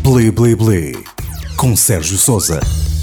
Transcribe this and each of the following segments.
Bli Bli Bli, com Sérgio Sousa.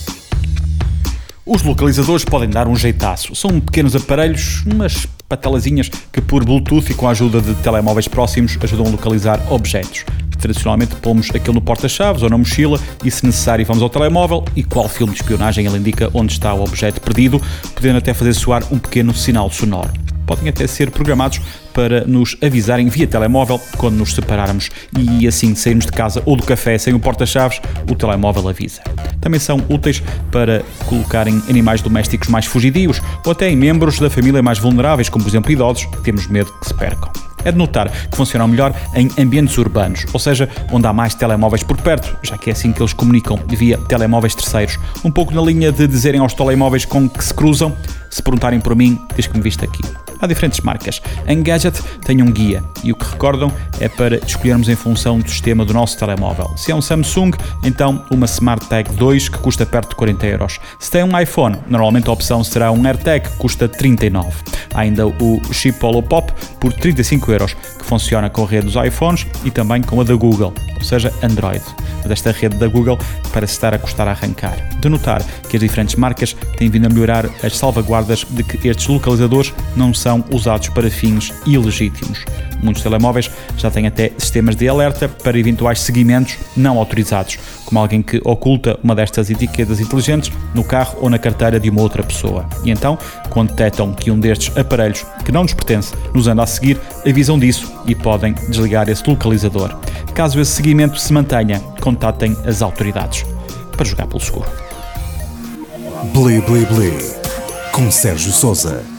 Os localizadores podem dar um jeitaço. São pequenos aparelhos, umas patelazinhas que por Bluetooth e com a ajuda de telemóveis próximos ajudam a localizar objetos. Tradicionalmente pomos aquilo no porta-chaves ou na mochila e, se necessário, vamos ao telemóvel e qual filme de espionagem ele indica onde está o objeto perdido, podendo até fazer soar um pequeno sinal sonoro. Podem até ser programados para nos avisarem via telemóvel quando nos separarmos e assim sairmos de casa ou do café sem o porta-chaves, o telemóvel avisa. Também são úteis para colocar em animais domésticos mais fugidios ou até em membros da família mais vulneráveis, como por exemplo idosos, que temos medo que se percam. É de notar que funcionam melhor em ambientes urbanos, ou seja, onde há mais telemóveis por perto, já que é assim que eles comunicam via telemóveis terceiros. Um pouco na linha de dizerem aos telemóveis com que se cruzam: se perguntarem por mim, diz que me viste aqui. Há diferentes marcas. Em Gadget tem um guia e o que recordam é para escolhermos em função do sistema do nosso telemóvel. Se é um Samsung, então uma Smart Tag 2 que custa perto de 40€. Se tem um iPhone, normalmente a opção será um AirTag que custa 39€. Há ainda o Chip Holopop por 35€, que funciona com a rede dos iPhones e também com a da Google, ou seja, Android. Desta rede da Google parece estar a custar a arrancar. De notar que as diferentes marcas têm vindo a melhorar as salvaguardas de que estes localizadores não são usados para fins ilegítimos. Muitos telemóveis já têm até sistemas de alerta para eventuais seguimentos não autorizados, como alguém que oculta uma destas etiquetas inteligentes no carro ou na carteira de uma outra pessoa. E então, quando detectam que um destes aparelhos que não nos pertence nos anda a seguir, avisam disso e podem desligar esse localizador. Caso esse seguimento se mantenha, contatem as autoridades para jogar pelo seguro. Bli Bli Bli, com Sérgio Sousa.